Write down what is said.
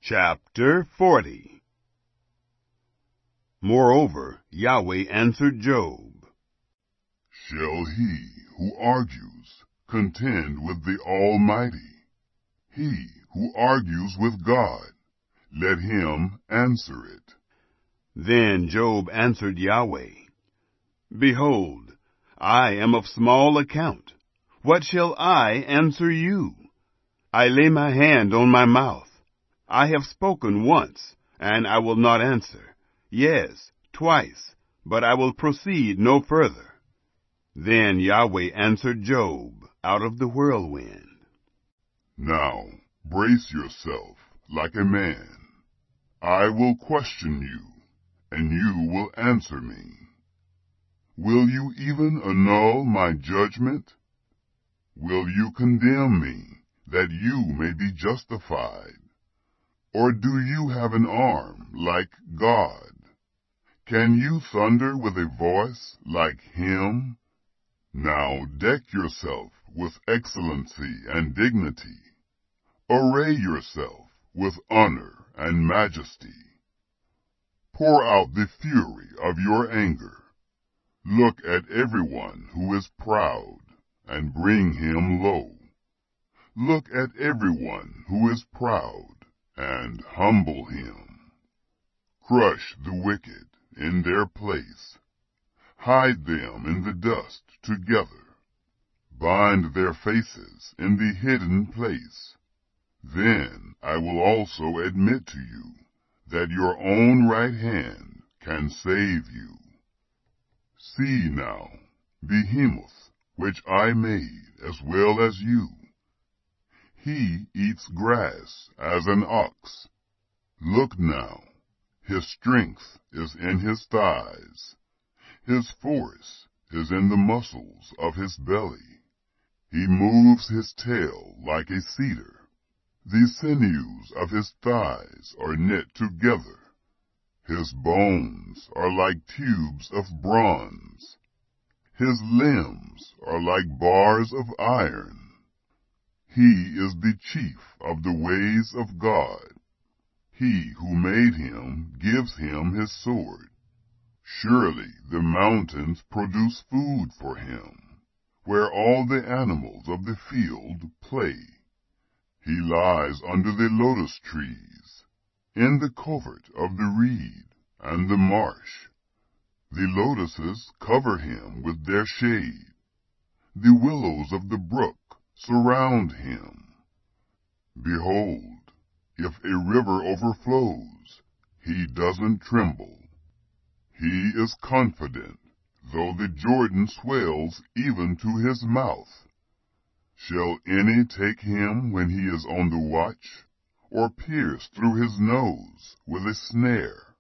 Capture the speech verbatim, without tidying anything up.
Chapter forty. Moreover, Yahweh answered Job, Shall he who argues contend with the Almighty? He who argues with God, let him answer it. Then Job answered Yahweh, Behold, I am of small account. What shall I answer you? I lay my hand on my mouth. I have spoken once, and I will not answer. Yes, twice, but I will proceed no further. Then Yahweh answered Job out of the whirlwind. Now brace yourself like a man. I will question you, and you will answer me. Will you even annul my judgment? Will you condemn me, that you may be justified? Or do you have an arm like God? Can you thunder with a voice like him? Now deck yourself with excellency and dignity. Array yourself with honor and majesty. Pour out the fury of your anger. Look at everyone who is proud, and bring him low. Look at everyone who is proud, and humble him. Crush the wicked in their place. Hide them in the dust together. Bind their faces in the hidden place. Then I will also admit to you that your own right hand can save you. See now, Behemoth, which I made as well as you. He eats grass as an ox. Look now, his strength is in his thighs. His force is in the muscles of his belly. He moves his tail like a cedar. The sinews of his thighs are knit together. His bones are like tubes of bronze. His limbs are like bars of iron. He is the chief of the ways of God. He who made him gives him his sword. Surely the mountains produce food for him, where all the animals of the field play. He lies under the lotus trees, in the covert of the reed and the marsh. The lotuses cover him with their shade. The willows of the brook surround him. Behold, if a river overflows, he doesn't tremble. He is confident, though the Jordan swells even to his mouth. Shall any take him when he is on the watch, or pierce through his nose with a snare?